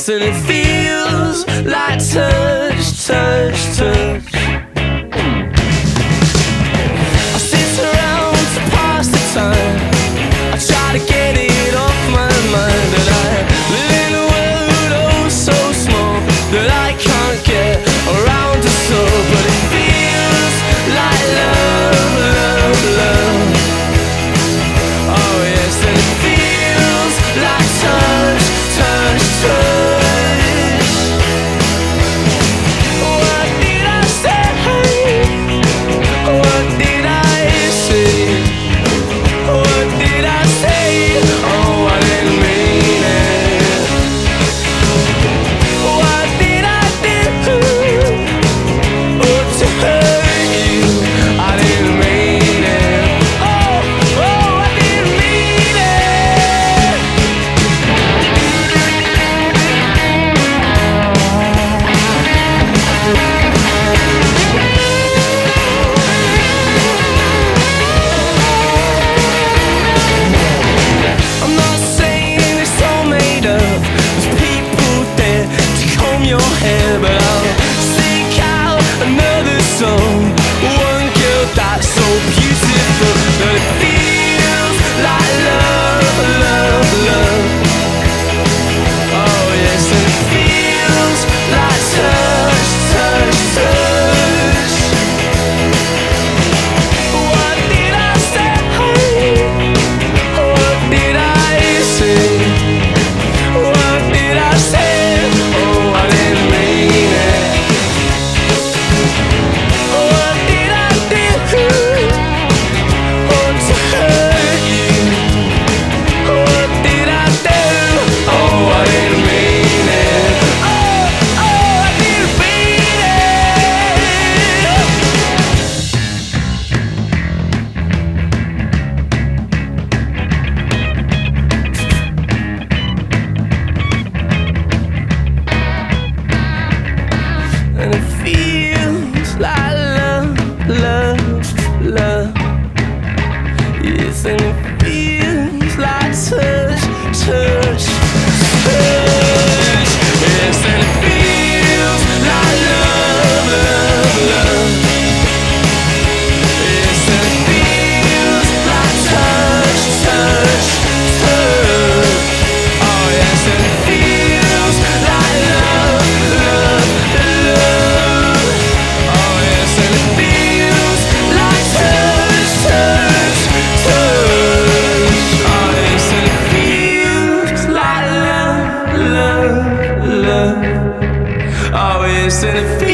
yes, and it feels like touch, touch, touch. I sit around to pass the time. I try to get it off my mind, that I live in a world oh so small that I can't get around to soul. But it feels like love, love, love. Oh yes, and it feels like touch, touch, touch. What did I say? What did I say? What did I say? Oh, I didn't mean it. What did I do? Oh, to hurt you, I didn't mean it. Oh, oh, I didn't mean it. I'm not saying it's all made up. There's people there to comb your hair, but I'll seek out another song. One girl that's so beautiful that it feels like love, love, love. Oh yes, and it feels like touch, touch, touch. What did I say? What did I say? What did I say? Oh, I didn't mean it. What did I do? Oh, to hurt you. What did I do? Oh, I didn't mean it. Oh, oh, I didn't mean it. And it feels like love, love, love. Yes, and it feels like touch, touch, touch. Yes, and it feels like love, love, love. Yes, and it feels like touch, touch, touch. Oh yes, and it feels like love, love, love. Oh yes, and it feels like touch, touch, touch. Oh yes, and it feels like love, love, love. Oh yes, and it feels